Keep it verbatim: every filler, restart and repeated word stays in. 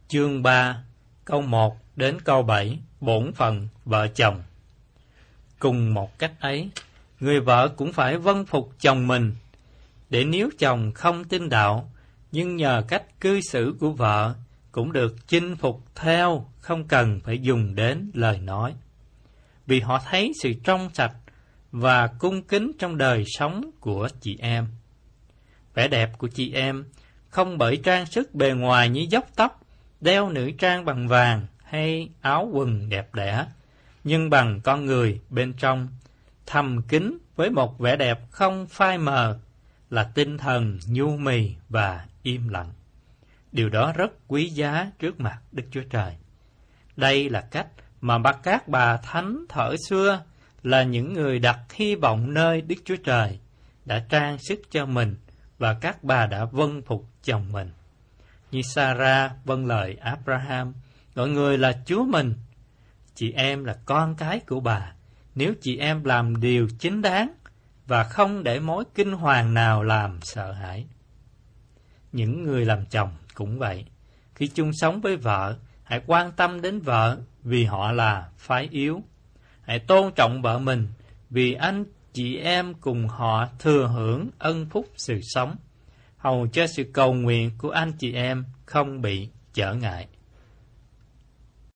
Chương ba, câu một đến câu bảy, bổn phận vợ chồng. Cùng một cách ấy, người vợ cũng phải vâng phục chồng mình, để nếu chồng không tin đạo, nhưng nhờ cách cư xử của vợ cũng được chinh phục theo, không cần phải dùng đến lời nói. Vì họ thấy sự trong sạch và cung kính trong đời sống của chị em. Vẻ đẹp của chị em không bởi trang sức bề ngoài như dốc tóc, đeo nữ trang bằng vàng hay áo quần đẹp đẽ, nhưng bằng con người bên trong, thầm kín với một vẻ đẹp không phai mờ, là tinh thần nhu mì và im lặng. Điều đó rất quý giá trước mặt Đức Chúa Trời. Đây là cách mà bắt các bà thánh thuở xưa, là những người đặt hy vọng nơi Đức Chúa Trời, đã trang sức cho mình, và các bà đã vâng phục chồng mình. Như Sarah vâng lời Abraham, gọi người là Chúa mình. Chị em là con cái của bà, nếu chị em làm điều chính đáng và không để mối kinh hoàng nào làm sợ hãi. Những người làm chồng cũng vậy. Khi chung sống với vợ, hãy quan tâm đến vợ vì họ là phái yếu. Hãy tôn trọng vợ mình vì anh chị em cùng họ thừa hưởng ân phúc sự sống, hầu cho sự cầu nguyện của anh chị em không bị trở ngại.